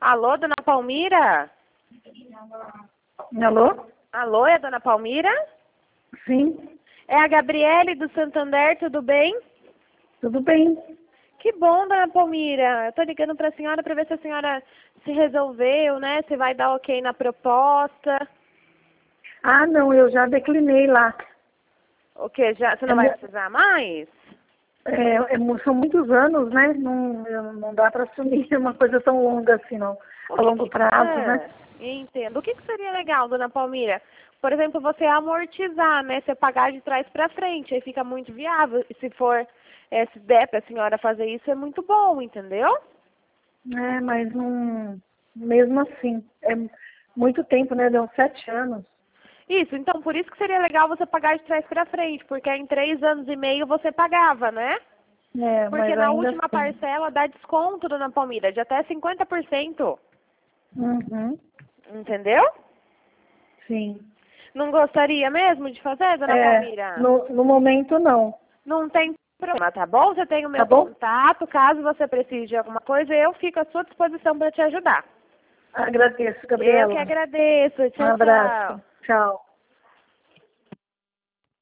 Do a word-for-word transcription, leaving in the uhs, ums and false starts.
Alô, dona Palmira? Alô? Alô, é a dona Palmira? Sim, É a Gabriele do Santander, tudo bem? tudo bem. Que bom, dona Palmira. Eu tô ligando pra senhora pra ver se a senhora se resolveu, né? Se vai dar ok na proposta. Ah, não, eu já declinei lá. O quê? Já, você não É, vai mu- precisar mais? é, é mu- são muitos anos, né? Não, eu- não dá para assumir uma coisa tão longa assim, não. O A que longo que... prazo, né? É, entendo. O que, que seria legal, dona Palmira? Por exemplo, você amortizar, né? Você pagar de trás pra frente, aí fica muito viável. E se for, é, se der pra senhora fazer isso, é muito bom, entendeu? É, mas não. Mesmo assim, é muito tempo, né? Deu sete anos. Isso, então por isso que seria legal você pagar de trás pra frente, porque em três anos e meio você pagava, né? É, Porque mas na ainda última assim. parcela dá desconto, dona Palmira, de até cinquenta por cento. Uhum, Entendeu? sim. Não gostaria mesmo de fazer, dona É, Palmira? no, no momento não. Não tem problema, tá bom? Você tem o Tá meu bom? contato, caso você precise de alguma coisa, eu fico à sua disposição para te ajudar. Agradeço, Eu que Gabriela. agradeço. Um Tchau, tchau. abraço. Tchau.